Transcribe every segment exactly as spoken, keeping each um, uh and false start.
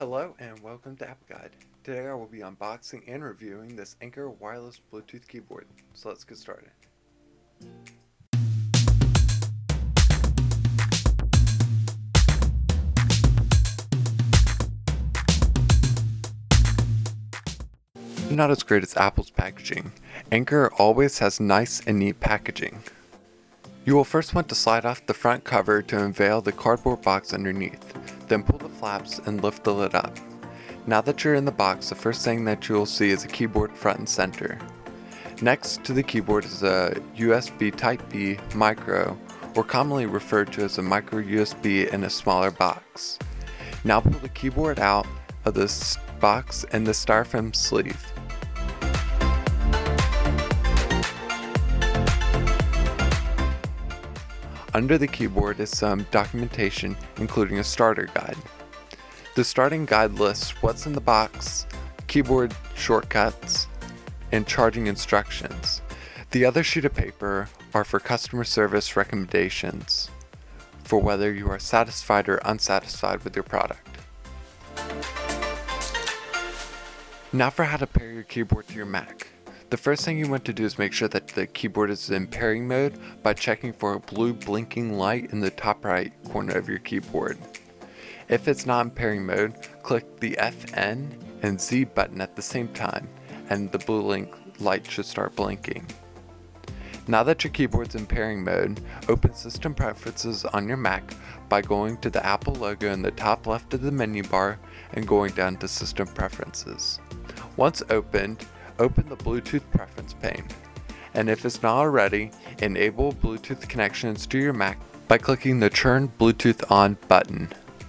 Hello and welcome to Apple Guide. Today I will be unboxing and reviewing this Anker wireless Bluetooth keyboard. So let's get started. Not as great as Apple's packaging, Anker always has nice and neat packaging. You will first want to slide off the front cover to unveil the cardboard box underneath, then pull the flaps and lift the lid up. Now that you're in the box, the first thing that you will see is a keyboard front and center. Next to the keyboard is a U S B Type-B micro, or commonly referred to as a micro U S B in a smaller box. Now pull the keyboard out of this box and the styrofoam sleeve. Under the keyboard is some documentation, including a starter guide. The starting guide lists what's in the box, keyboard shortcuts, and charging instructions. The other sheet of paper are for customer service recommendations for whether you are satisfied or unsatisfied with your product. Now for how to pair your keyboard to your Mac. The first thing you want to do is make sure that the keyboard is in pairing mode by checking for a blue blinking light in the top right corner of your keyboard. If it's not in pairing mode, click the F N and Z button at the same time, and the blue link light should start blinking. Now that your keyboard's in pairing mode, open System Preferences on your Mac by going to the Apple logo in the top left of the menu bar and going down to System Preferences. Once opened, open the Bluetooth preference pane, and if it's not already, enable Bluetooth connections to your Mac by clicking the Turn Bluetooth On button.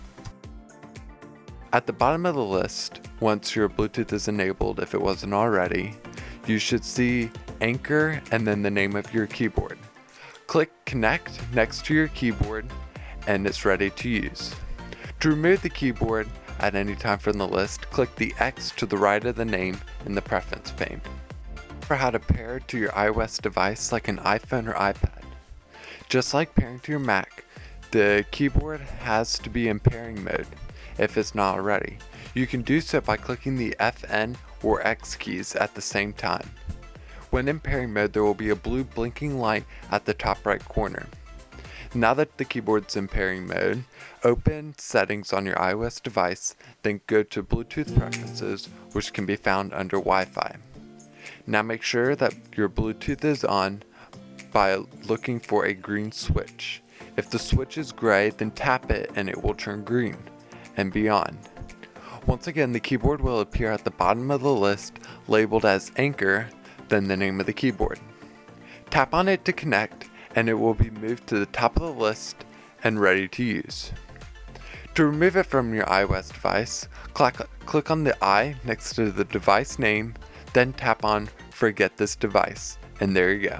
At the bottom of the list, once your Bluetooth is enabled, if it wasn't already, you should see Anker and then the name of your keyboard. Click Connect next to your keyboard and it's ready to use. To remove the keyboard at any time from the list, click the X to the right of the name in the preference pane. For how to pair to your iOS device like an iPhone or iPad. Just like pairing to your Mac, the keyboard has to be in pairing mode if it's not already. You can do so by clicking the F N or X keys at the same time. When in pairing mode, there will be a blue blinking light at the top right corner. Now that the keyboard's in pairing mode, open Settings on your iOS device, then go to Bluetooth Preferences, which can be found under Wi-Fi. Now make sure that your Bluetooth is on by looking for a green switch. If the switch is gray, then tap it and it will turn green, and beyond. Once again, the keyboard will appear at the bottom of the list labeled as Anker, then the name of the keyboard. Tap on it to connect, and it will be moved to the top of the list and ready to use. To remove it from your iOS device, click, click on the I next to the device name, then tap on Forget this device, and there you go.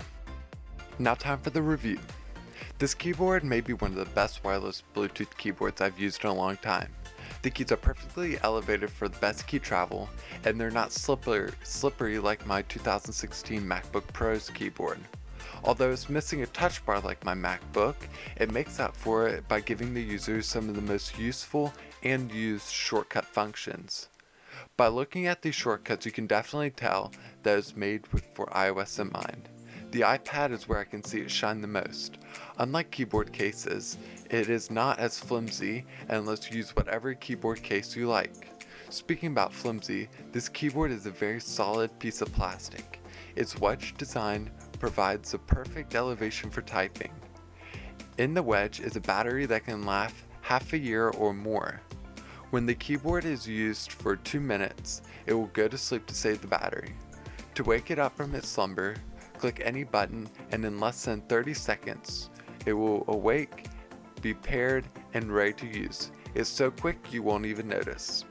Now time for the review. This keyboard may be one of the best wireless Bluetooth keyboards I've used in a long time. The keys are perfectly elevated for the best key travel, and they're not slippery, slippery like my two thousand sixteen MacBook Pro's keyboard. Although it's missing a touch bar like my MacBook, it makes up for it by giving the users some of the most useful and used shortcut functions. By looking at these shortcuts, you can definitely tell that it's made with, for iOS in mind. The iPad is where I can see it shine the most. Unlike keyboard cases, it is not as flimsy and lets you use whatever keyboard case you like. Speaking about flimsy, this keyboard is a very solid piece of plastic. Its wedge design provides the perfect elevation for typing. In the wedge is a battery that can last half a year or more. When the keyboard is used for two minutes, it will go to sleep to save the battery. To wake it up from its slumber, click any button and in less than thirty seconds, it will awake, be paired, and ready to use. It's so quick you won't even notice.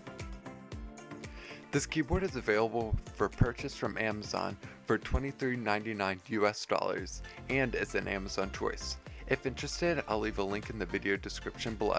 This keyboard is available for purchase from Amazon for twenty-three ninety-nine U S dollars and is an Amazon choice. If interested, I'll leave a link in the video description below.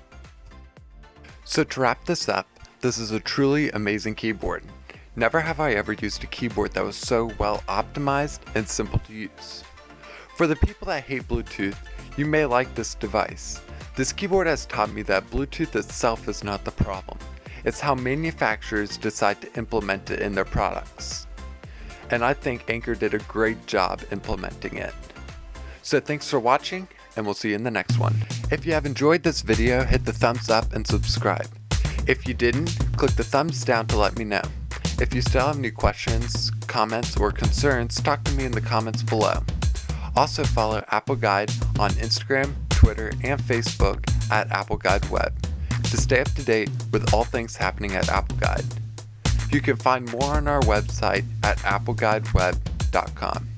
So to wrap this up, this is a truly amazing keyboard. Never have I ever used a keyboard that was so well optimized and simple to use. For the people that hate Bluetooth, you may like this device. This keyboard has taught me that Bluetooth itself is not the problem. It's how manufacturers decide to implement it in their products. And I think Anker did a great job implementing it. So thanks for watching, and we'll see you in the next one. If you have enjoyed this video, hit the thumbs up and subscribe. If you didn't, click the thumbs down to let me know. If you still have any questions, comments, or concerns, talk to me in the comments below. Also follow Apple Guide on Instagram, Twitter, and Facebook at Apple Guide Web to stay up to date with all things happening at Apple Guide. You can find more on our website at apple guide web dot com.